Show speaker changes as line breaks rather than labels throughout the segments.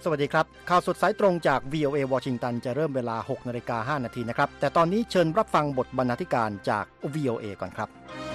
สวัสดีครับข่าวสดสายตรงจาก VOA วอชิงตันจะเริ่มเวลา 6:05 น.นะครับแต่ตอนนี้เชิญรับฟังบทบรรณาธิการจาก VOA ก่อนครับ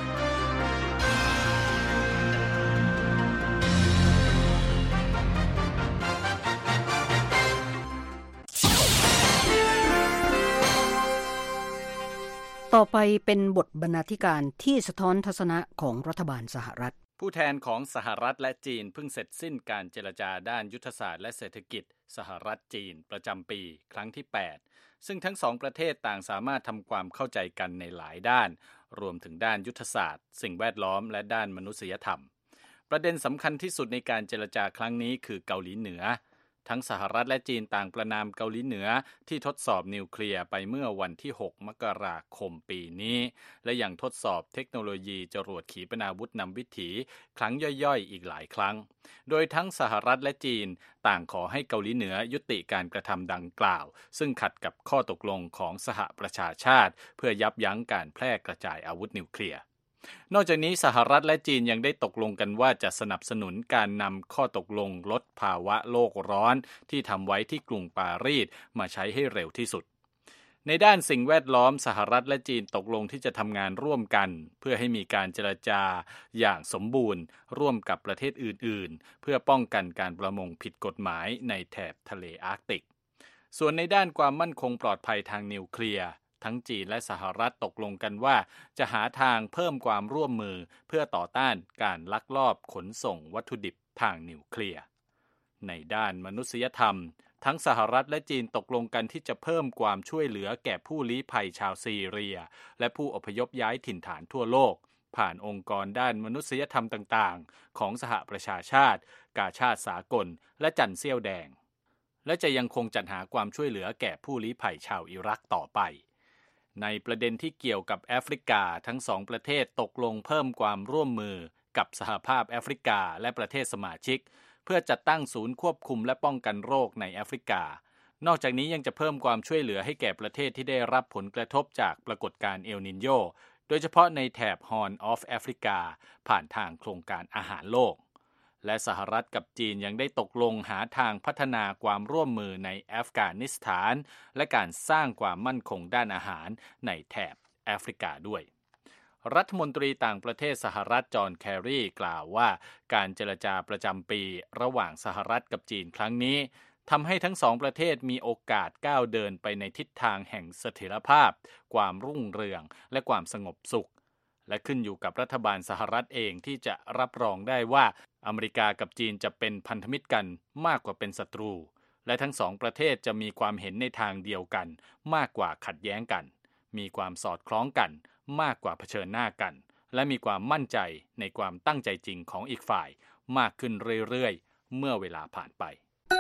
ต่อไปเป็นบทบรรณาธิการที่สะท้อนทัศนะของรัฐบาลสหรัฐ
ผู้แทนของสหรัฐและจีนเพิ่งเสร็จสิ้นการเจรจาด้านยุทธศาสตร์และเศรษฐกิจสหรัฐจีนประจำปีครั้งที่ 8 ซึ่งทั้งสองประเทศต่างสามารถทำความเข้าใจกันในหลายด้านรวมถึงด้านยุทธศาสตร์สิ่งแวดล้อมและด้านมนุษยธรรมประเด็นสำคัญที่สุดในการเจรจาครั้งนี้คือเกาหลีเหนือทั้งสหรัฐและจีนต่างประณามเกาหลีเหนือที่ทดสอบนิวเคลียร์ไปเมื่อวันที่ 6 มกราคมปีนี้และยังทดสอบเทคโนโลยีจรวดขีปนาวุธนำวิถีครั้งย่อยๆอีกหลายครั้งโดยทั้งสหรัฐและจีนต่างขอให้เกาหลีเหนือยุติการกระทำดังกล่าวซึ่งขัดกับข้อตกลงของสหประชาชาติเพื่อยับยั้งการแพร่กระจายอาวุธนิวเคลียร์นอกจากนี้สหรัฐและจีนยังได้ตกลงกันว่าจะสนับสนุนการนำข้อตกลงลดภาวะโลกร้อนที่ทำไว้ที่กรุงปารีสมาใช้ให้เร็วที่สุดในด้านสิ่งแวดล้อมสหรัฐและจีนตกลงที่จะทำงานร่วมกันเพื่อให้มีการเจรจาอย่างสมบูรณ์ร่วมกับประเทศอื่นๆเพื่อป้องกันการประมงผิดกฎหมายในแถบทะเลอาร์กติกส่วนในด้านความมั่นคงปลอดภัยทางนิวเคลียร์ทั้งจีนและสหรัฐตกลงกันว่าจะหาทางเพิ่มความร่วมมือเพื่อต่อต้านการลักลอบขนส่งวัตถุดิบทางนิวเคลียร์ในด้านมนุษยธรรมทั้งสหรัฐและจีนตกลงกันที่จะเพิ่มความช่วยเหลือแก่ผู้ลี้ภัยชาวซีเรียและผู้อพยพย้ายถิ่นฐานทั่วโลกผ่านองค์กรด้านมนุษยธรรมต่างๆของสหประชาชาติกาชาดสากลและจันเสี้ยวแดงและจะยังคงจัดหาความช่วยเหลือแก่ผู้ลี้ภัยชาวอิรักต่อไปในประเด็นที่เกี่ยวกับแอฟริกาทั้งสองประเทศตกลงเพิ่มความร่วมมือกับสหภาพแอฟริกาและประเทศสมาชิกเพื่อจัดตั้งศูนย์ควบคุมและป้องกันโรคในแอฟริกานอกจากนี้ยังจะเพิ่มความช่วยเหลือให้แก่ประเทศที่ได้รับผลกระทบจากปรากฏการณ์เอลนิโญโดยเฉพาะในแถบ Horn of Africa ผ่านทางโครงการอาหารโลกและสหรัฐกับจีนยังได้ตกลงหาทางพัฒนาความร่วมมือในอัฟกานิสถานและการสร้างความมั่นคงด้านอาหารในแถบแอฟริกาด้วยรัฐมนตรีต่างประเทศสหรัฐจอห์นแครีกล่าวว่าการเจรจาประจำปีระหว่างสหรัฐกับจีนครั้งนี้ทำให้ทั้งสองประเทศมีโอกาสก้าวเดินไปในทิศทางแห่งเสถียรภาพความรุ่งเรืองและความสงบสุขและขึ้นอยู่กับรัฐบาลสหรัฐเองที่จะรับรองได้ว่าอเมริกากับจีนจะเป็นพันธมิตรกันมากกว่าเป็นศัตรูและทั้งสองประเทศจะมีความเห็นในทางเดียวกันมากกว่าขัดแย้งกันมีความสอดคล้องกันมากกว่าเผชิญหน้ากันและมีความมั่นใจในความตั้งใจจริงของอีกฝ่ายมากขึ้นเรื่อยๆเมื่อเวลาผ่านไป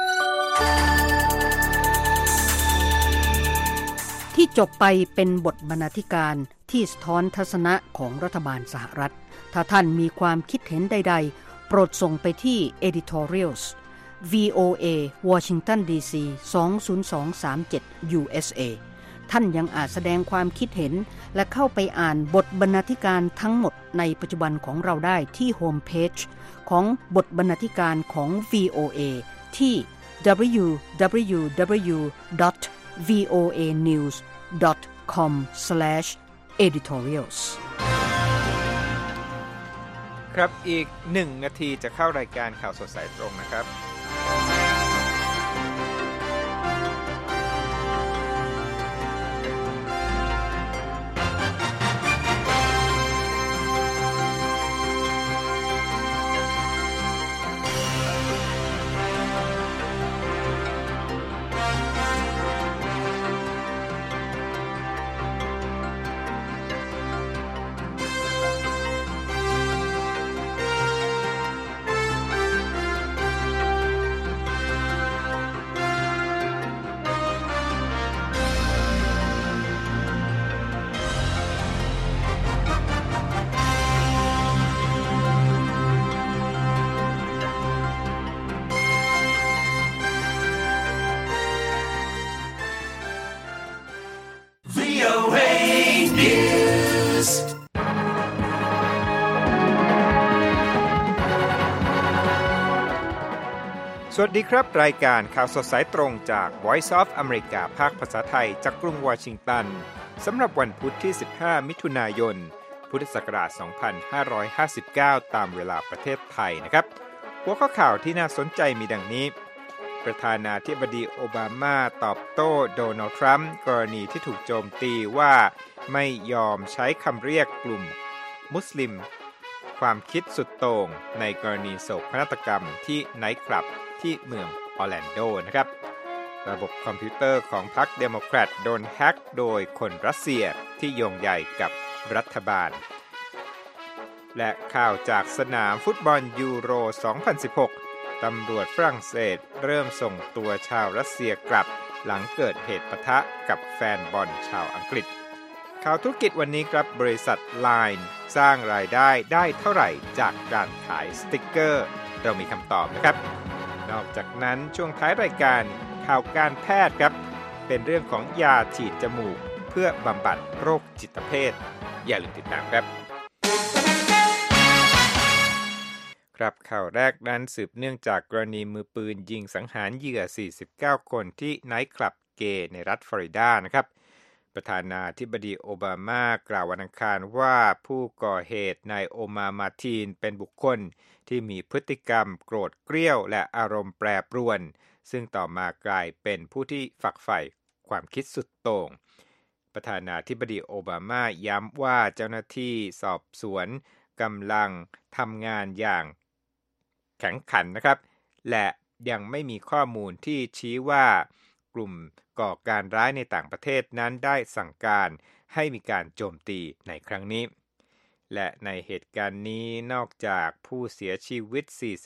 ที่จบไปเป็นบทบรรณาธิการที่สะท้อนทัศนะของรัฐบาลสหรัฐถ้าท่านมีความคิดเห็นใดๆโปรดส่งไปที่ editorials VOA Washington DC 20237 USA ท่านยังอาจแสดงความคิดเห็นและเข้าไปอ่านบทบรรณาธิการทั้งหมดในปัจจุบันของเราได้ที่โฮมเพจของบทบรรณาธิการของ VOA ที่ www.voanews.com/editorials
ครับอีก1นาทีจะเข้ารายการข่าวสดสายตรงนะครับสวัสดีครับรายการข่าวสดสายตรงจาก Voice of America ภาคภาษาไทยจากกรุงวอชิงตันสำหรับวันพุธที่15มิถุนายนพุทธศักราช2559ตามเวลาประเทศไทยนะครับหัวข้อข่าวที่น่าสนใจมีดังนี้ประธานาธิบดีโอบามาตอบโต้โดนัลด์ทรัมป์กรณีที่ถูกโจมตีว่าไม่ยอมใช้คำเรียกกลุ่มมุสลิมความคิดสุดโต่งในกรณีโศกนาฏกรรมที่ไนท์คลับที่เมืองออร์แลนโดนะครับระบบคอมพิวเตอร์ของพรรคเดโมแครตโดนแฮ็กโดยคนรัสเซียที่โยงใหญ่กับรัฐบาลและข่าวจากสนามฟุตบอลยูโร 2016 ตำรวจฝรั่งเศสเริ่มส่งตัวชาวรัสเซียกลับหลังเกิดเหตุปะทะกับแฟนบอลชาวอังกฤษข่าวธุรกิจวันนี้ครับบริษัท LINE สร้างรายได้เท่าไหร่จากการขายสติ๊กเกอร์เรามีคำตอบนะครับนอกจากนั้นช่วงท้ายรายการข่าวการแพทย์ครับเป็นเรื่องของยาฉีดจมูกเพื่อบำบัดโรคจิตเภทอย่าลืมติดตามครับครับข่าวแรกนั้นสืบเนื่องจากกรณีมือปืนยิงสังหารเหยื่อ49คนที่ไนท์คลับเกย์ในรัฐฟลอริดานะครับประธานาธิบดีโอบามากล่าววันอังคารว่าผู้ก่อเหตุนายโอมามาทีนเป็นบุคคลที่มีพฤติกรรมโกรธเกรี้ยวและอารมณ์แปรปรวนซึ่งต่อมากลายเป็นผู้ที่ฝักใฝ่ความคิดสุดโต่งประธานาธิบดีโอบามาย้ำว่าเจ้าหน้าที่สอบสวนกำลังทำงานอย่างแข็งขันนะครับและยังไม่มีข้อมูลที่ชี้ว่ากลุ่มก่อการร้ายในต่างประเทศนั้นได้สั่งการให้มีการโจมตีในครั้งนี้และในเหตุการณ์นี้นอกจากผู้เสียชีวิต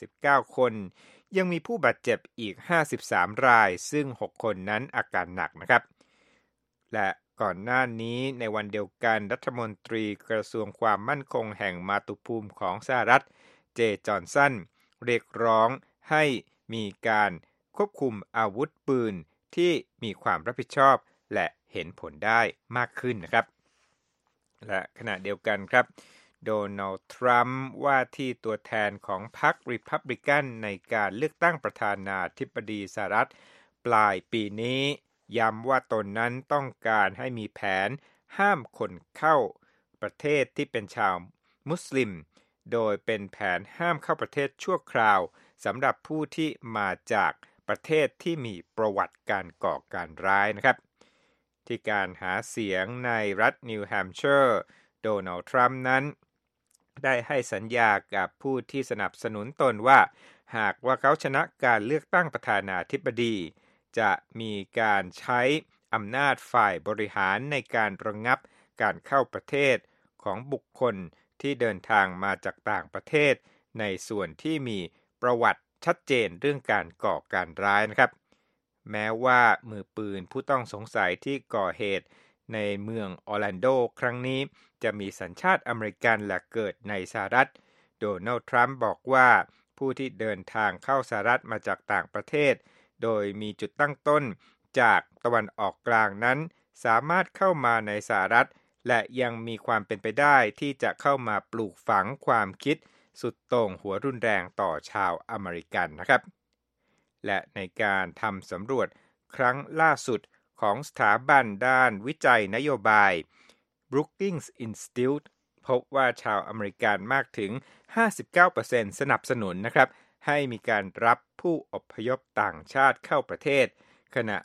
49คนยังมีผู้บาดเจ็บอีก53รายซึ่ง6คนนั้นอาการหนักนะครับและก่อนหน้านี้ในวันเดียวกันรัฐมนตรีกระทรวงความมั่นคงแห่งมาตุภูมิของสหรัฐเจจอห์นสันเรียกร้องให้มีการควบคุมอาวุธปืนที่มีความรับผิดชอบและเห็นผลได้มากขึ้นนะครับและขณะเดียวกันครับโดนัลด์ทรัมป์ว่าที่ตัวแทนของพรรครีพับลิกันในการเลือกตั้งประธานาธิบดีสหรัฐปลายปีนี้ย้ำว่าตนนั้นต้องการให้มีแผนห้ามคนเข้าประเทศที่เป็นชาวมุสลิมโดยเป็นแผนห้ามเข้าประเทศชั่วคราวสำหรับผู้ที่มาจากประเทศที่มีประวัติการก่อการร้ายนะครับที่การหาเสียงในรัฐนิวแฮมป์เชอร์โดนัลด์ทรัมป์นั้นได้ให้สัญญากับผู้ที่สนับสนุนตนว่าหากว่าเขาชนะการเลือกตั้งประธานาธิบดีจะมีการใช้อำนาจฝ่ายบริหารในการระงับการเข้าประเทศของบุคคลที่เดินทางมาจากต่างประเทศในส่วนที่มีประวัติชัดเจนเรื่องการก่อการร้ายนะครับแม้ว่ามือปืนผู้ต้องสงสัยที่ก่อเหตุในเมืองออร์แลนโดครั้งนี้จะมีสัญชาติอเมริกันและเกิดในสหรัฐโดนัลด์ทรัมป์บอกว่าผู้ที่เดินทางเข้าสหรัฐมาจากต่างประเทศโดยมีจุดตั้งต้นจากตะวันออกกลางนั้นสามารถเข้ามาในสหรัฐและยังมีความเป็นไปได้ที่จะเข้ามาปลูกฝังความคิดสุดโต่งหัวรุนแรงต่อชาวอเมริกันนะครับและในการทำสำรวจครั้งล่าสุดของสถาบันด้านวิจัยนโยบาย Brookings Institute พบว่าชาวอเมริกันมากถึง 59% สนับสนุนนะครับให้มีการรับผู้อพยพต่างชาติเข้าประเทศขณะ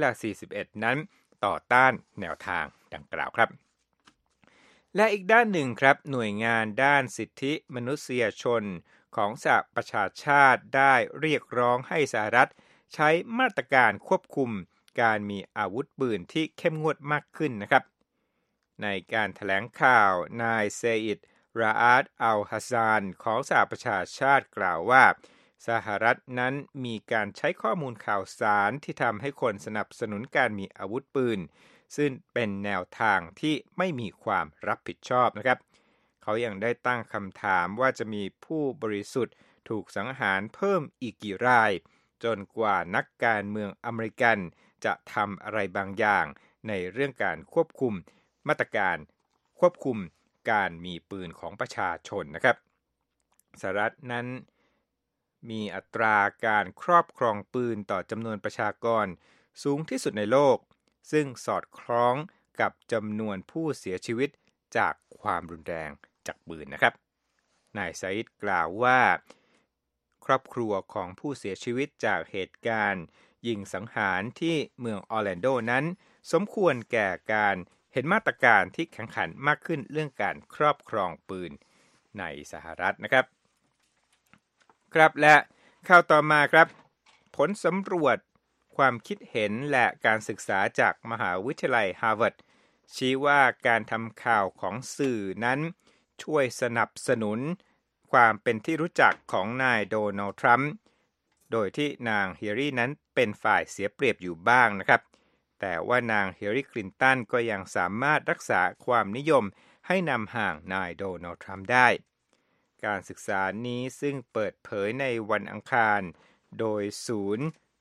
41%นั้นต่อต้านแนวทางดังกล่าวครับและอีกด้านหนึ่งครับหน่วยงานด้านสิทธิมนุษยชนของสหประชาชาติได้เรียกร้องให้สหรัฐใช้มาตรการควบคุมการมีอาวุธปืนที่เข้มงวดมากขึ้นนะครับในการแถลงข่าวนายเซอิดราอาดอัลฮัสซานของสหประชาชาติกล่าวว่าสหรัฐนั้นมีการใช้ข้อมูลข่าวสารที่ทำให้คนสนับสนุนการมีอาวุธปืนซึ่งเป็นแนวทางที่ไม่มีความรับผิดชอบนะครับเขายังได้ตั้งคำถามว่าจะมีผู้บริสุทธิ์ถูกสังหารเพิ่มอีกกี่รายจนกว่านักการเมืองอเมริกันจะทำอะไรบางอย่างในเรื่องการควบคุมมาตรการควบคุมการมีปืนของประชาชนนะครับสหรัฐนั้นมีอัตราการครอบครองปืนต่อจำนวนประชากรสูงที่สุดในโลกซึ่งสอดคล้องกับจำนวนผู้เสียชีวิตจากความรุนแรงจากปืนนะครับนายซาอิดกล่าวว่าครอบครัวของผู้เสียชีวิตจากเหตุการณ์ยิงสังหารที่เมืองออร์แลนโดนั้นสมควรแก่การเห็นมาตรการที่แข็งขันมากขึ้นเรื่องการครอบครองปืนในสหรัฐนะครับครับและข่าวต่อมาครับผลสำรวจความคิดเห็นและการศึกษาจากมหาวิทยาลัยฮาร์วาร์ดชี้ว่าการทำข่าวของสื่อนั้นช่วยสนับสนุนความเป็นที่รู้จักของนายโดนัลด์ทรัมป์โดยที่นางฮิลลารีนั้นเป็นฝ่ายเสียเปรียบอยู่บ้างนะครับแต่ว่านางฮิลลารีคลินตันก็ยังสามารถรักษาความนิยมให้นำห่างนายโดนัลด์ทรัมป์ได้การศึกษานี้ซึ่งเปิดเผยในวันอังคารโดยศูนย์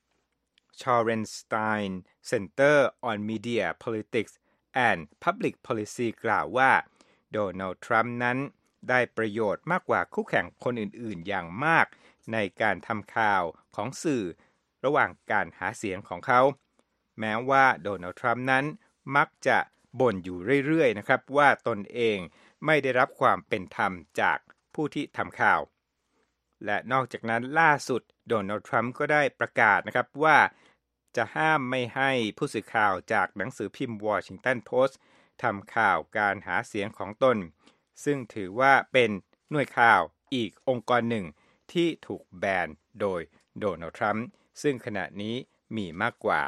Shorenstein Center on Media Politics and Public Policy กล่าวว่าโดนัลด์ทรัมป์นั้นได้ประโยชน์มากกว่าคู่แข่งคนอื่นๆอย่างมากในการทำข่าวของสื่อระหว่างการหาเสียงของเขาแม้ว่าโดนัลด์ทรัมป์นั้นมักจะบ่นอยู่เรื่อยๆนะครับว่าตนเองไม่ได้รับความเป็นธรรมจากผู้ที่ทำข่าวและนอกจากนั้นล่าสุดโดนัลด์ทรัมป์ก็ได้ประกาศนะครับว่าจะห้ามไม่ให้ผู้สื่อข่าวจากหนังสือพิมพ์วอชิงตันโพสต์ทำข่าวการหาเสียงของตนซึ่งถือว่าเป็นหน่วยข่าวอีกองค์กรหนึ่งที่ถูกแบนโดยโดนัลด์ทรัมป์ซึ่งขณะนี้มีมากกว่า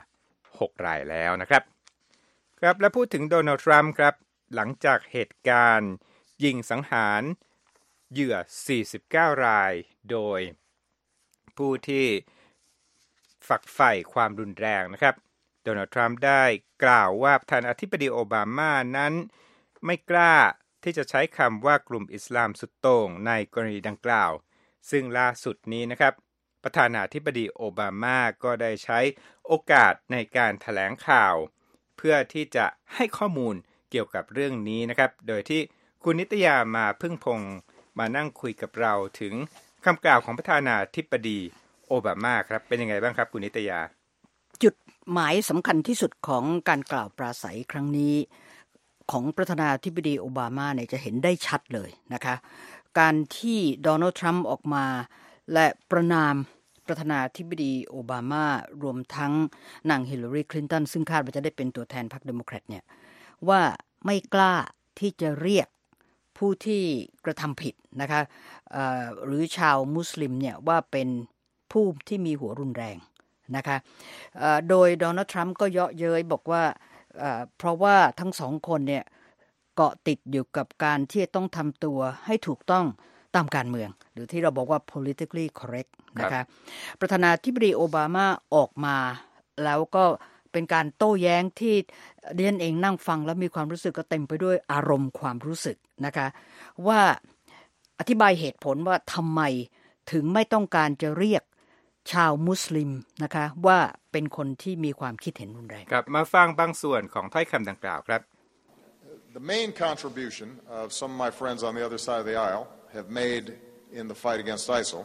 6 รายแล้วนะครับครับและพูดถึงโดนัลด์ทรัมป์ครับหลังจากเหตุการณ์ยิงสังหารเหยื่อ49 รายโดยผู้ที่ฝักใฝ่ความรุนแรงนะครับโดนัลด์ทรัมป์ได้กล่าวว่าประธานาธิบดีโอบามานั้นไม่กล้าที่จะใช้คำว่ากลุ่มอิสลามสุดโต่งในกรณีดังกล่าวซึ่งล่าสุดนี้นะครับประธานาธิบดีโอบามาก็ได้ใช้โอกาสในการแถลงข่าวเพื่อที่จะให้ข้อมูลเกี่ยวกับเรื่องนี้นะครับโดยที่คุณนิตยามาพึ่งพงมานั่งคุยกับเราถึงคำกล่าวของประธานาธิบดีโอบามาครับเป็นยังไงบ้างครับคุณนิตยา
จุดหมายสำคัญที่สุดของการกล่าวปราศัยครั้งนี้ของประธานาธิบดีโอบามาเนี่ยจะเห็นได้ชัดเลยนะคะการที่โดนัลด์ทรัมป์ออกมาและประณามประธานาธิบดีโอบามารวมทั้งนางฮิลลารีคลินตันซึ่งคาดว่าจะได้เป็นตัวแทนพรรคเดโมแครตเนี่ยว่าไม่กล้าที่จะเรียกผู้ที่กระทำผิดนะคะหรือชาวมุสลิมเนี่ยว่าเป็นผู้ที่มีหัวรุนแรงนะคะโดยโดนัลด์ทรัมป์ก็เยาะเย้ยบอกว่าเพราะว่าทั้งสองคนเนี่ยเกาะติดอยู่กับการที่ต้องทำตัวให้ถูกต้องตามการเมืองหรือที่เราบอกว่า politically correct นะคะประธานาธิบดีโอบามาออกมาแล้วก็เป็นการโต้แย้งที่ดิฉันเองนั่งฟังแล้วมีความรู้สึกก็เต็มไปด้วยอารมณ์ความรู้สึกนะคะว่าอธิบายเหตุผลว่าทำไมถึงไม่ต้องการจะเรียกชาวมุสลิมนะคะว่าเป็นคนที่มีความคิดเห็นรุนแรง
ครับมาฟังบางส่วนของถ้อยคำดังกล่าวครับ
The main contribution of some of my friends on the other side of the aisle have made in the fight against ISIL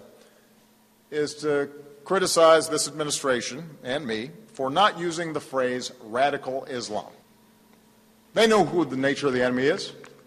is to criticize this administration and me for not using the phrase radical Islam. They know who the nature of the enemy is.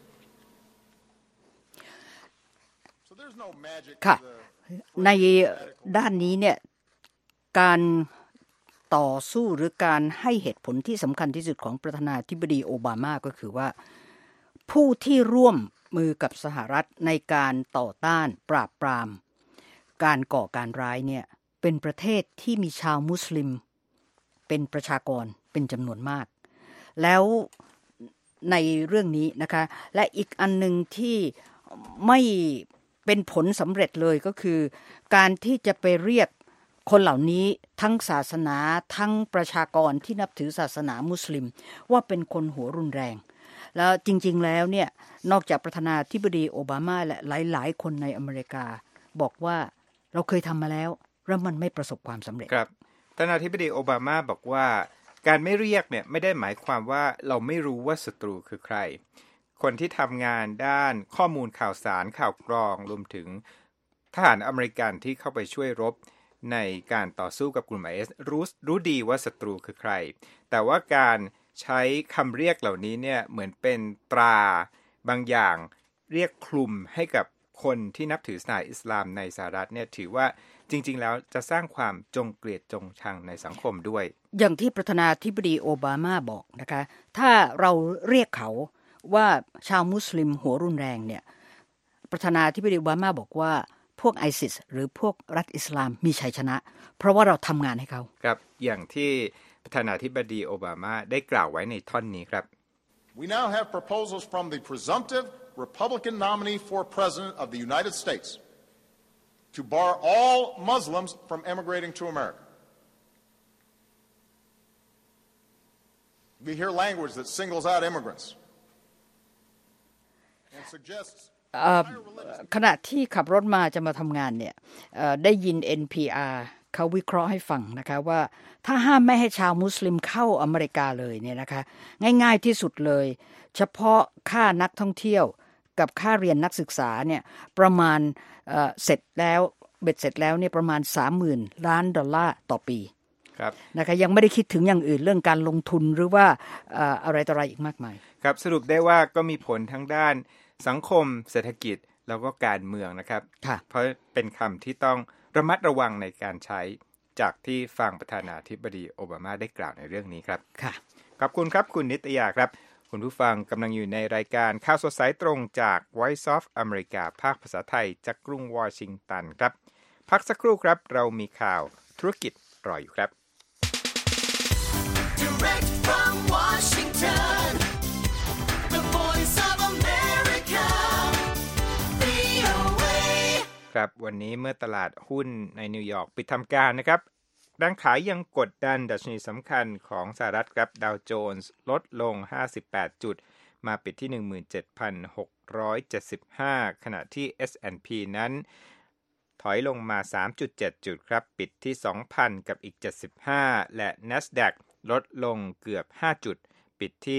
So there's no magic to the
ในด้านนี้เนี่ยการต่อสู้หรือการให้เหตุผลที่สำคัญที่สุดของประธานาธิบดีโอบามาก็คือว่าผู้ที่ร่วมมือกับสหรัฐในการต่อต้านปราบปรามการก่อการร้ายเนี่ยเป็นประเทศที่มีชาวมุสลิมเป็นประชากรเป็นจำนวนมากแล้วในเรื่องนี้นะคะและอีกอันนึงที่ไม่เป็นผลสำเร็จเลยก็คือการที่จะไปเรียกคนเหล่านี้ทั้งศาสนาทั้งประชากรที่นับถือศาสนามุสลิมว่าเป็นคนหัวรุนแรงแล้วจริงๆแล้วเนี่ยนอกจากประธานาธิบดีโอบามาและหลายๆคนในอเมริกาบอกว่าเราเคยทำมาแล้วมันไม่ประสบความสำเร็จ
ครับประธานาธิบดีโอบามาบอกว่าการไม่เรียกเนี่ยไม่ได้หมายความว่าเราไม่รู้ว่าศัตรูคือใครคนที่ทำงานด้านข้อมูลข่าวสารข่าวกรองรวมถึงทหารอเมริกันที่เข้าไปช่วยรบในการต่อสู้กับกลุ่ม IS รู้ดีว่าศัตรูคือใครแต่ว่าการใช้คำเรียกเหล่านี้เนี่ยเหมือนเป็นตราบางอย่างเรียกคลุมให้กับคนที่นับถือศาสนาอิสลามในสหรัฐเนี่ยถือว่าจริงๆแล้วจะสร้างความจงเกลียดจงชังในสังคมด้วย
อย่างที่ประธานาธิบดีโอบามาบอกนะคะถ้าเราเรียกเขาว่าชาวมุสลิมหัวรุนแรงเนี่ยประธานาธิบดีโอบามาบอกว่าพวกไอซิสหรือพวกรัฐอิสลามมีชัยชนะเพราะว่าเราทำงานให้เขา
ครับอย่างที่ประธานาธิบดีโอบามาได้กล่าวไว้ในท่อนนี้ครับ
We now have proposals from the presumptive Republican nominee for President of the United States to bar all Muslims from emigrating to America. We hear language that singles out immigrants and suggests
ขณะที่ขับรถมาจะมาทำงานเนี่ยได้ยิน NPR เขาวิเคราะห์ให้ฟังนะคะว่าถ้าห้ามไม่ให้ชาวมุสลิมเข้าอเมริกาเลยเนี่ยนะคะง่ายๆที่สุดเลยเฉพาะค่านักท่องเที่ยวกับค่าเรียนนักศึกษาเนี่ยประมาณเสร็จแล้วเบ็ดเสร็จแล้วเนี่ยประมาณ 30,000 ล้านดอลลาร์ต่อปีนะคะยังไม่ได้คิดถึงอย่างอื่นเรื่องการลงทุนหรือว่าอะไรต่ออะไรอีกมากมาย
ครับสรุปได้ว่าก็มีผลทั้งด้านสังคมเศรษฐกิจแล้วก็การเมืองนะครับเพราะเป็นคำที่ต้องระมัดระวังในการใช้จากที่ฟังประธานาธิบดีโอบามาได้กล่าวในเรื่องนี้ครับขอบคุณครับคุณนิตยาครับคุณผู้ฟังกำลังอยู่ในรายการข่าวสดสายตรงจาก Voice of America ภาคภาษาไทยจากกรุงวอชิงตันครับพักสักครู่ครับเรามีข่าวธุรกิจรออยู่ครับ
Direct from Washington, the Voice of America, VOA
ครับวันนี้เมื่อตลาดหุ้นในนิวยอร์กปิดทำการนะครับแรงขายยังกดดันดัชนีสำคัญของสหรัฐครับดาวโจนส์ลดลง58จุดมาปิดที่ 17,675 ขณะที่ S&P นั้นถอยลงมา 3.7 จุดครับปิดที่ 2,000 กับอีก75และ NASDAQ ลดลงเกือบ5จุดปิดที่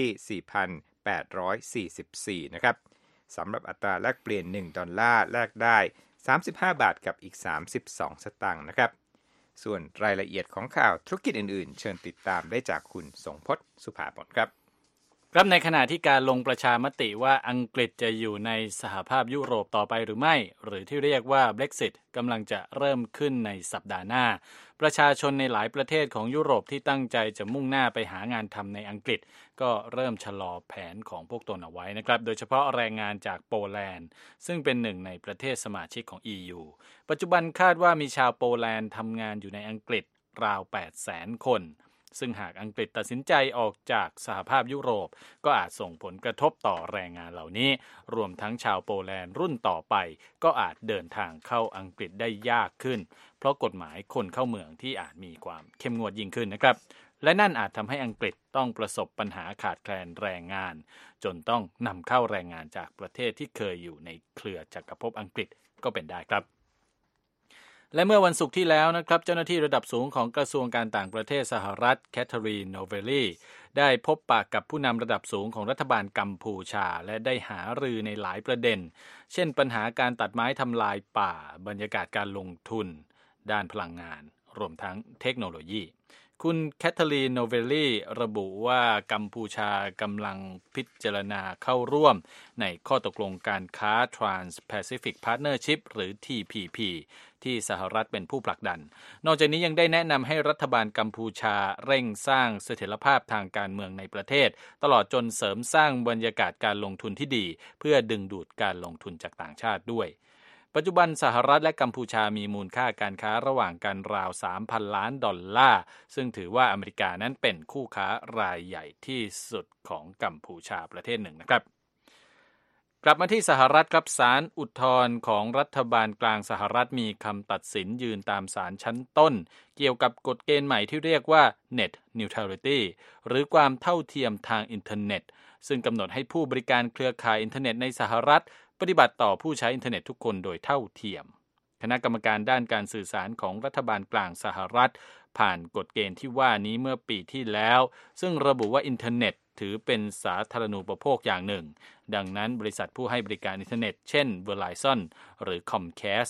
4,844 นะครับสำหรับอัตราแลกเปลี่ยน1ดอลลาร์แลกได้35บาทกับอีก32สตางค์นะครับส่วนรายละเอียดของข่าวธุรกิจอื่นๆเชิญติดตามได้จากคุณสงพจน์สุภาพรครับ
ครับในขณะที่การลงประชามติว่าอังกฤษจะอยู่ในสหภาพยุโรปต่อไปหรือไม่หรือที่เรียกว่า Brexit กำลังจะเริ่มขึ้นในสัปดาห์หน้าประชาชนในหลายประเทศของยุโรปที่ตั้งใจจะมุ่งหน้าไปหางานทำในอังกฤษก็เริ่มชะลอแผนของพวกตนเอาไว้นะครับโดยเฉพาะแรงงานจากโปแลนด์ซึ่งเป็นหนึ่งในประเทศสมาชิกของ EU ปัจจุบันคาดว่ามีชาวโปแลนด์ทำงานอยู่ในอังกฤษราว 800,000 คนซึ่งหากอังกฤษตัดสินใจออกจากสหภาพยุโรปก็อาจส่งผลกระทบต่อแรงงานเหล่านี้รวมทั้งชาวโปแลนด์รุ่นต่อไปก็อาจเดินทางเข้าอังกฤษได้ยากขึ้นเพราะกฎหมายคนเข้าเมืองที่อาจมีความเข้มงวดยิ่งขึ้นนะครับและนั่นอาจทำให้อังกฤษต้องประสบปัญหาขาดแคลนแรงงานจนต้องนำเข้าแรงงานจากประเทศที่เคยอยู่ในเครือจักรภพอังกฤษก็เป็นได้ครับและเมื่อวันศุกร์ที่แล้วนะครับเจ้าหน้าที่ระดับสูงของกระทรวงการต่างประเทศสหรัฐแคทเธอรีน โนเวลลีได้พบปะกับผู้นำระดับสูงของรัฐบาลกัมพูชาและได้หารือในหลายประเด็นเช่นปัญหาการตัดไม้ทำลายป่าบรรยากาศการลงทุนด้านพลังงานรวมทั้งเทคโนโลยีคุณแคทเธอรีน โนเวลลีระบุว่ากัมพูชากำลังพิจารณาเข้าร่วมในข้อตกลงการค้า Trans-Pacific Partnership หรือ TPP ที่สหรัฐเป็นผู้ผลักดันนอกจากนี้ยังได้แนะนำให้รัฐบาลกัมพูชาเร่งสร้างเสถียรภาพทางการเมืองในประเทศตลอดจนเสริมสร้างบรรยากาศการลงทุนที่ดีเพื่อดึงดูดการลงทุนจากต่างชาติด้วยปัจจุบันสหรัฐและกัมพูชามีมูลค่าการค้าระหว่างกันราว $3,000 ล้านซึ่งถือว่าอเมริกานั้นเป็นคู่ค้ารายใหญ่ที่สุดของกัมพูชาประเทศหนึ่งนะครับกลับมาที่สหรัฐครับศาลอุทธรณ์ของรัฐบาลกลางสหรัฐมีคำตัดสินยืนตามศาลชั้นต้นเกี่ยวกับกฎเกณฑ์ใหม่ที่เรียกว่า Net Neutrality หรือความเท่าเทียมทางอินเทอร์เน็ตซึ่งกำหนดให้ผู้บริการเครือข่ายอินเทอร์เน็ตในสหรัฐปฏิบัติต่อผู้ใช้อินเทอร์เน็ตทุกคนโดยเท่าเทียมคณะกรรมการด้านการสื่อสารของรัฐบาลกลางสหรัฐผ่านกฎเกณฑ์ที่ว่านี้เมื่อปีที่แล้วซึ่งระบุว่าอินเทอร์เน็ตถือเป็นสาธารณูปโภคอย่างหนึ่งดังนั้นบริษัทผู้ให้บริการอินเทอร์เน็ตเช่น Verizon หรือ Comcast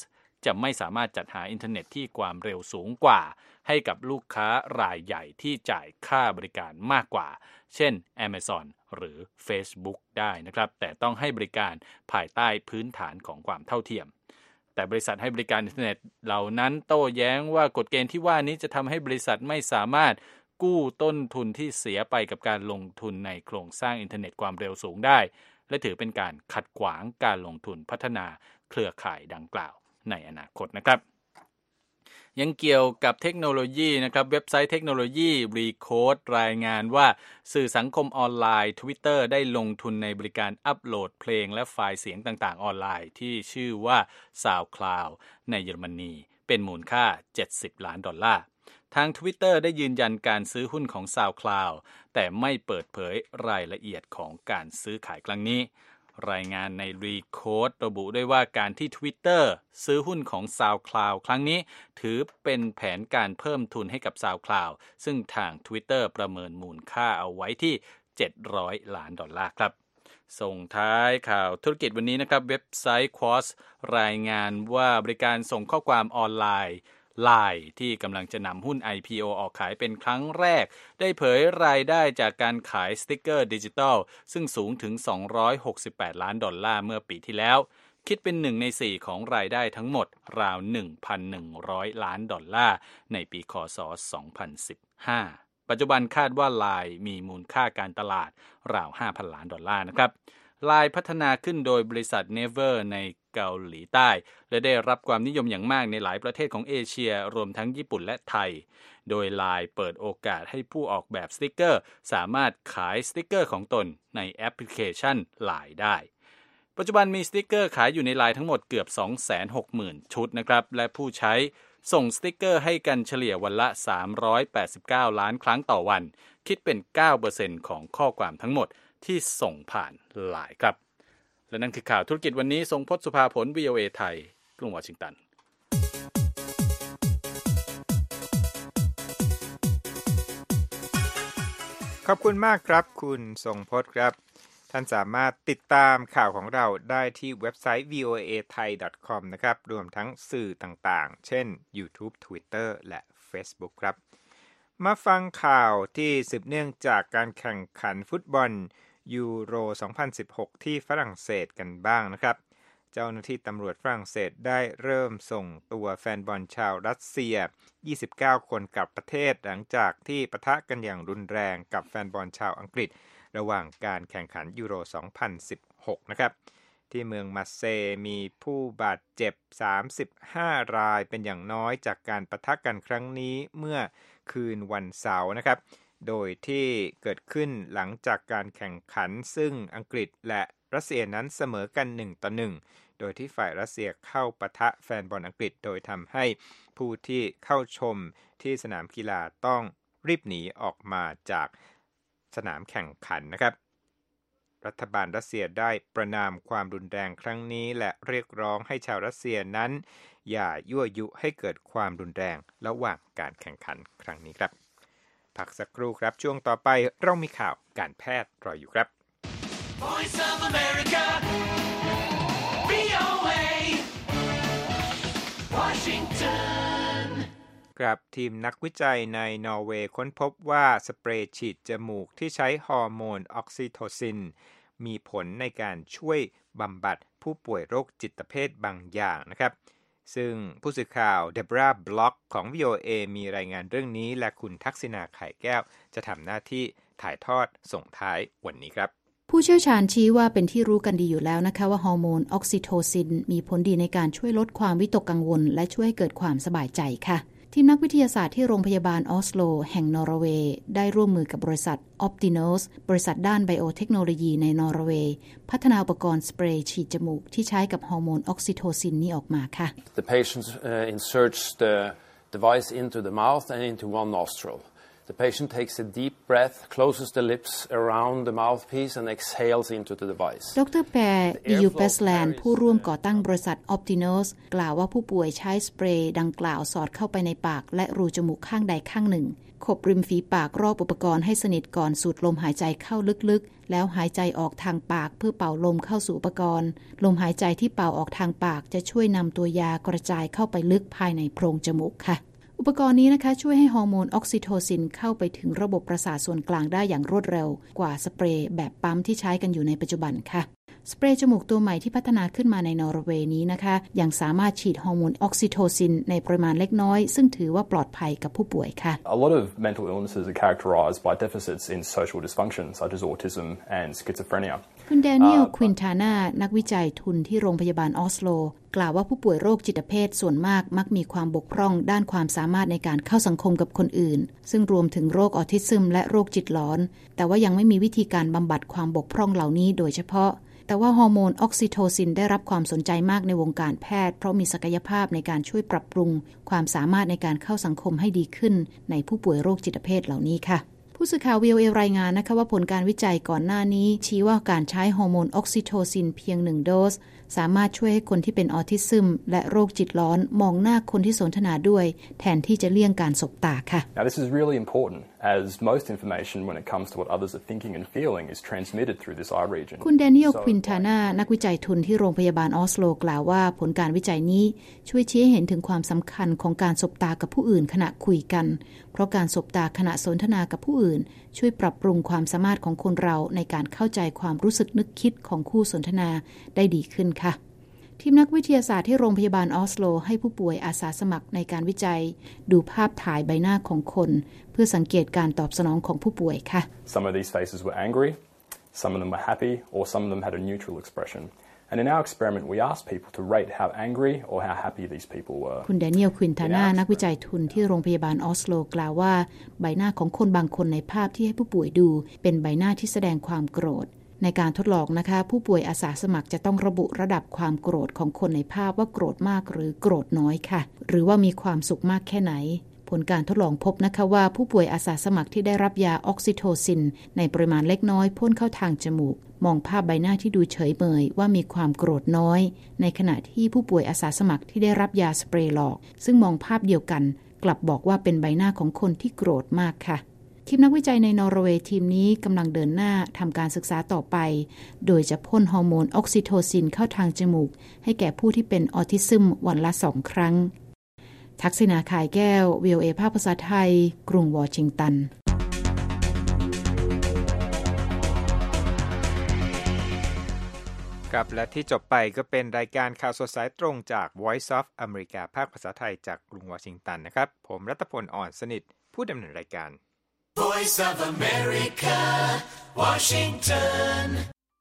จะไม่สามารถจัดหาอินเทอร์เน็ตที่ความเร็วสูงกว่าให้กับลูกค้ารายใหญ่ที่จ่ายค่าบริการมากกว่าเช่น Amazon หรือ Facebook ได้นะครับแต่ต้องให้บริการภายใต้พื้นฐานของความเท่าเทียมแต่บริษัทให้บริการอินเทอร์เน็ตเหล่านั้นโต้แย้งว่ากฎเกณฑ์ที่ว่านี้จะทำให้บริษัทไม่สามารถกู้ต้นทุนที่เสียไปกับการลงทุนในโครงสร้างอินเทอร์เน็ตความเร็วสูงได้และถือเป็นการขัดขวางการลงทุนพัฒนาเครือข่ายดังกล่าวในอนาคตนะครับยังเกี่ยวกับเทคโนโลยีนะครับเว็บไซต์เทคโนโลยี Recode รายงานว่าสื่อสังคมออนไลน์ Twitter ได้ลงทุนในบริการอัปโหลดเพลงและไฟล์เสียงต่างๆออนไลน์ที่ชื่อว่า SoundCloud ในเยอรมนีเป็นมูลค่า$70 ล้านทาง Twitter ได้ยืนยันการซื้อหุ้นของ SoundCloud แต่ไม่เปิดเผยรายละเอียดของการซื้อขายครั้งนี้รายงานใน Recode ระบุด้วยว่าการที่ Twitter ซื้อหุ้นของ SoundCloud ครั้งนี้ถือเป็นแผนการเพิ่มทุนให้กับ SoundCloud ซึ่งทาง Twitter ประเมินมูลค่าเอาไว้ที่$700 ล้านครับส่งท้ายข่าวธุรกิจวันนี้นะครับเว็บไซต์ Quartz รายงานว่าบริการส่งข้อความออนไลน์LINE ที่กำลังจะนำหุ้น IPO ออกขายเป็นครั้งแรกได้เผยรายได้จากการขายสติ๊กเกอร์ดิจิทัลซึ่งสูงถึง$268 ล้านเมื่อปีที่แล้วคิดเป็น1 ใน 4ของรายได้ทั้งหมดราว $1,100 ล้านในปีค.ศ. 2015ปัจจุบันคาดว่า LINE มีมูลค่าการตลาดราว $5,000 ล้านนะครับLINE พัฒนาขึ้นโดยบริษัท Naver ในเกาหลีใต้และได้รับความนิยมอย่างมากในหลายประเทศของเอเชียรวมทั้งญี่ปุ่นและไทยโดย LINE เปิดโอกาสให้ผู้ออกแบบสติ๊กเกอร์สามารถขายสติ๊กเกอร์ของตนในแอปพลิเคชัน LINE ได้ปัจจุบันมีสติ๊กเกอร์ขายอยู่ใน LINE ทั้งหมดเกือบ 260,000 ชุดนะครับและผู้ใช้ส่งสติ๊กเกอร์ให้กันเฉลี่ยวันละ389ล้านครั้งต่อวันคิดเป็น 9% ของข้อความทั้งหมดที่ส่งผ่าน LINE ครับและนั่นคือข่าวธุรกิจวันนี้ทรงพจน์สุภาผล VOA ไทยกรุงวอชิงตัน
ขอบคุณมากครับคุณทรงพจน์ครับท่านสามารถติดตามข่าวของเราได้ที่เว็บไซต์ voathai.com นะครับรวมทั้งสื่อต่างๆเช่น YouTube Twitter และ Facebook ครับมาฟังข่าวที่สืบเนื่องจากการแข่งขันฟุตบอลยูโร 2016 ที่ฝรั่งเศสกันบ้างนะครับเจ้าหน้าที่ตำรวจฝรั่งเศสได้เริ่มส่งตัวแฟนบอลชาวรัสเซีย29คนกลับประเทศหลังจากที่ปะทะกันอย่างรุนแรงกับแฟนบอลชาวอังกฤษระหว่างการแข่งขันยูโร 2016 นะครับที่เมืองมาร์เซย์มีผู้บาดเจ็บ35รายเป็นอย่างน้อยจากการปะทะกันครั้งนี้เมื่อคืนวันเสาร์นะครับโดยที่เกิดขึ้นหลังจากการแข่งขันซึ่งอังกฤษและรัสเซียนั้นเสมอกัน1-1โดยที่ฝ่ายรัสเซียเข้าปะทะแฟนบอลอังกฤษโดยทำให้ผู้ที่เข้าชมที่สนามกีฬาต้องรีบหนีออกมาจากสนามแข่งขันนะครับรัฐบาลรัสเซียได้ประณามความรุนแรงครั้งนี้และเรียกร้องให้ชาวรัสเซียนั้นอย่ายั่วยุให้เกิดความรุนแรงระหว่างการแข่งขันครั้งนี้ครับพักสักครู่ครับช่วงต่อไปเรามีข่าวการแพทย์รออยู่ครับ
Voice of America VOA Washington
ครับทีมนักวิจัยในนอร์เวย์ค้นพบว่าสเปรย์ฉีดจมูกที่ใช้ฮอร์โมนออกซิโทซินมีผลในการช่วยบำบัดผู้ป่วยโรคจิตเภทบางอย่างนะครับซึ่งผู้สื่อข่าวเดบราบล็อกของ VOA มีรายงานเรื่องนี้และคุณทักษิณาไข่แก้วจะทำหน้าที่ถ่ายทอดส่งท้ายวันนี้ครับ
ผู้เชี่ยวชาญชี้ว่าเป็นที่รู้กันดีอยู่แล้วนะคะว่าฮอร์โมนออกซิโทซินมีผลดีในการช่วยลดความวิตกกังวลและช่วยให้เกิดความสบายใจค่ะทีมนักวิทยาศาสตร์ที่โรงพยาบาลออสโลแห่งนอร์เวย์ได้ร่วมมือกับบริษัท Optinos บริษัทด้านไบโอเทคโนโลยีในนอร์เวย์พัฒนาอุปกรณ์สเปรย์ฉีดจมูกที่ใช้กับฮอร์โมนออกซิโทซินนี้ออกมาค่ะ
The patient inserts the device into the mouth and into one nostril. The patient takes a deep breath, closes the lips around the mouthpiece and exhales into the device.
ดร. แปร์ EU Bestland ผู้ร่วมก่อตั้งบริษัท Optinos กล่าวว่าผู้ป่วยใช้สเปรย์ดังกล่าวสอดเข้าไปในปากและรูจมูกข้างใดข้างหนึ่งขบริมฝีปากรอบอุปกรณ์ให้สนิทก่อนสูดลมหายใจเข้าลึกๆแล้วหายใจออกทางปากเพื่อเป่าลมเข้าสู่อุปกรณ์ลมหายใจที่เป่าออกทางปากจะช่วยนำตัวยากระจายเข้าไปลึกภายในโพรงจมูกค่ะอุปกรณ์นี้นะคะช่วยให้ฮอร์โมนออกซิโทซินเข้าไปถึงระบบประสาทส่วนกลางได้อย่างรวดเร็วกว่าสเปรย์แบบปั๊มที่ใช้กันอยู่ในปัจจุบันค่ะสเปรย์จมูกตัวใหม่ที่พัฒนาขึ้นมาในนอร์เวย์นี้นะคะยังสามารถฉีดฮอร์โมนออกซิโทซินในปริมาณเล็กน้อยซึ่งถือว่าปลอดภัยกับผู้ป่วยค่ะ
A lot of mental illnesses are characterized by deficits in social dysfunction such as autism and schizophrenia.
คุณแดเนียล ควินทาน่านักวิจัยทุนที่โรงพยาบาลออสโลกล่าวว่าผู้ป่วยโรคจิตเภทส่วนมากมักมีความบกพร่องด้านความสามารถในการเข้าสังคมกับคนอื่นซึ่งรวมถึงโรคออทิซึมและโรคจิตหลอนแต่ว่ายังไม่มีวิธีการบำบัดความบกพร่องเหล่านี้โดยเฉพาะแต่ว่าฮอร์โมนออกซิโทซินได้รับความสนใจมากในวงการแพทย์เพราะมีศักยภาพในการช่วยปรับปรุงความสามารถในการเข้าสังคมให้ดีขึ้นในผู้ป่วยโรคจิตเภทเหล่านี้ค่ะผู้สื่อข่าว VOA รายงานนะคะว่าผลการวิจัยก่อนหน้านี้ชี้ว่าการใช้ฮอร์โมนออกซิโทซินเพียง1โดสสามารถช่วยให้คนที่เป็นออทิซึมและโรคจิตร้อนมองหน้าคนที่สนทนาด้วยแทนที่จะเลี่ยงการสบตาค่ะ
Now this is really important as most information when it comes to what others are thinking and feeling is transmitted through this eye region
คุณแดเนียล ควินทาน่านักวิจัยทุนที่โรงพยาบาลออสโลกล่าวว่าผลการวิจัยนี้ช่วยชี้ให้เห็นถึงความสำคัญของการสบตากับผู้อื่นขณะคุยกันเพราะการสบตาขณะสนทนากับผู้อื่นช่วยปรับปรุงความสามารถของคนเราในการเข้าใจความรู้สึกนึกคิดของคู่สนทนาได้ดีขึ้นค่ะทีมนักวิทยาศาสตร์ที่โรงพยาบาลออสโลให้ผู้ป่วยอาสาสมัครในการวิจัยดูภาพถ่ายใบหน้าของคนเพื่อสังเกตการตอบสนองของผู้ป่วยค่ะ
Some of these faces were angry, some of them were happy, or some of them had a neutral expression. And in our experiment, we asked people to rate how angry or how happy these people were.
คุณแดเนียล ควินทาน่านักวิจัยทุนที่โรงพยาบาลออสโลกล่าวว่าใบหน้าของคนบางคนในภาพที่ให้ผู้ป่วยดูเป็นใบหน้าที่แสดงความโกรธในการทดลองนะคะผู้ป่วยอาสาสมัครจะต้องระบุระดับความโกรธของคนในภาพว่าโกรธมากหรือโกรธน้อยค่ะหรือว่ามีความสุขมากแค่ไหนผลการทดลองพบนะคะว่าผู้ป่วยอาสาสมัครที่ได้รับยาออกซิโทซินในปริมาณเล็กน้อยพ่นเข้าทางจมูกมองภาพใบหน้าที่ดูเฉยเมยว่ามีความโกรธน้อยในขณะที่ผู้ป่วยอาสาสมัครที่ได้รับยาสเปรย์หลอกซึ่งมองภาพเดียวกันกลับบอกว่าเป็นใบหน้าของคนที่โกรธมากค่ะทีมนักวิจัยในนอร์เวย์ทีมนี้กำลังเดินหน้าทำการศึกษาต่อไปโดยจะพ่นฮอร์โมนออกซิโทซินเข้าทางจมูกให้แก่ผู้ที่เป็นออทิซึมวันละ2 ครั้งทักษิณา ข่ายแก้ว VOA ภาคภาษาไทยกรุงวอชิงตัน
ครับและที่จบไปก็เป็นรายการข่าวสดสายตรงจาก Voice of America ภาคภาษาไทยจากกรุงวอชิงตันนะครับผมรัตพล อ่อนสนิทผู้ดำเนินรายการ
Voice of America, Washington.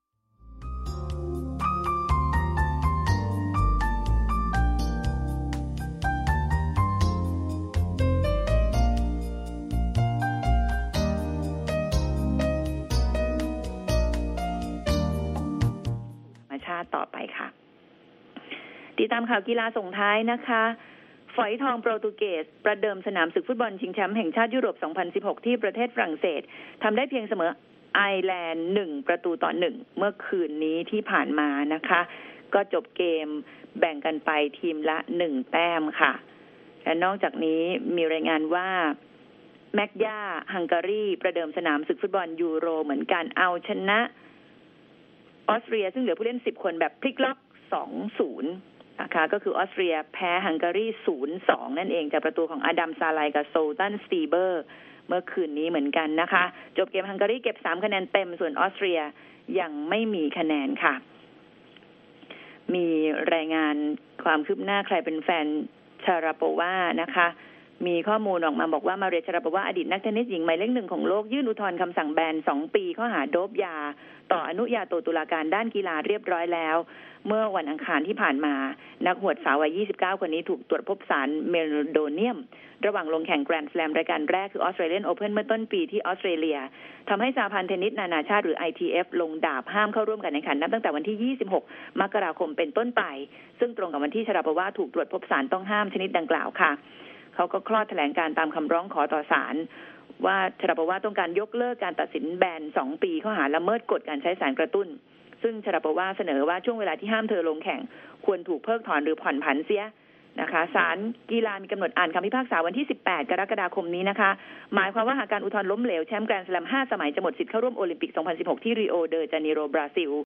ชาติต่อไปค่ะติดตามข่าวกีฬาส่งท้ายนะคะฝอยทองโปรตุเกสประเดิมสนามศึกฟุตบอลชิงแชมป์แห่งชาติยุโรป 2016 ที่ประเทศฝรั่งเศสทำได้เพียงเสมอไอร์แลนด์1-1เมื่อคืนนี้ที่ผ่านมานะคะก็จบเกมแบ่งกันไปทีมละ1แต้มค่ะและนอกจากนี้มีรายงานว่าแมกย่าฮังการีประเดิมสนามศึกฟุตบอลยูโรเหมือนกันเอาชนะออสเตรียซึ่งเหลือผู้เล่น10คนแบบพลิกล็อก 2-0 นะคะก็คือออสเตรียแพ้ฮังการี 0-2 นั่นเองจากประตูของอดัมซาไลกับโซลตันสตีเบอร์เมื่อคืนนี้เหมือนกันนะคะจบเกมฮังการีเก็บ3คะแนนเต็มส่วนออสเตรียยังไม่มีคะแนนค่ะมีรายงานความคืบหน้าใครเป็นแฟนชาราโปวานะคะมีข้อมูลออกมาบอกว่ามาเรียชาราโปวาอดีตนักเทนนิสหญิงหมายเลข1ของโลกยื่นอุทธรณ์คำสั่งแบน2 ปีข้อหาโดปยาต่ออนุญาโตตุลาการด้านกีฬาเรียบร้อยแล้วเมื่อวันอังคารที่ผ่านมานักหวดสาววัย29คนนี้ถูกตรวจพบสารเมลโดเนียมระหว่างลงแข่งแกรนด์สแลมรายการแรกคือออสเตรเลียนโอเพ่นเมื่อต้นปีที่ออสเตรเลียทำให้สหพันธ์เทนนิสนานาชาติหรือ ITF ลงดาบห้ามเข้าร่วมการแข่งขันนับตั้งแต่วันที่26มกราคมเป็นต้นไปซึ่งตรงกับวันที่ชาราโปวาถูกตรวจพบสารต้องห้ามชนิดดังกล่าวค่ะเขาก็คลอดแถลงการตามคำร้องขอต่อศาลว่าชาราโปวาต้องการยกเลิกการตัดสินแบน2 ปีข้อหาละเมิดกฎการใช้สารกระตุ้นซึ่งชาราโปวาเสนอว่าช่วงเวลาที่ห้ามเธอลงแข่งควรถูกเพิกถอนหรือผ่อนผันเสียนะคะศาลกีฬามีกำหนดอ่านคำพิพากษาวันที่18 กรกฎาคมนี้นะคะหมายความว่าหากการอุทธรณ์ล้มเหลวแชมป์แกรนด์สแลม5 สมัยจะหมดสิทธิ์เข้าร่วมโอลิมปิก 2016 ที่ริโอเดจาเนโร บราซิล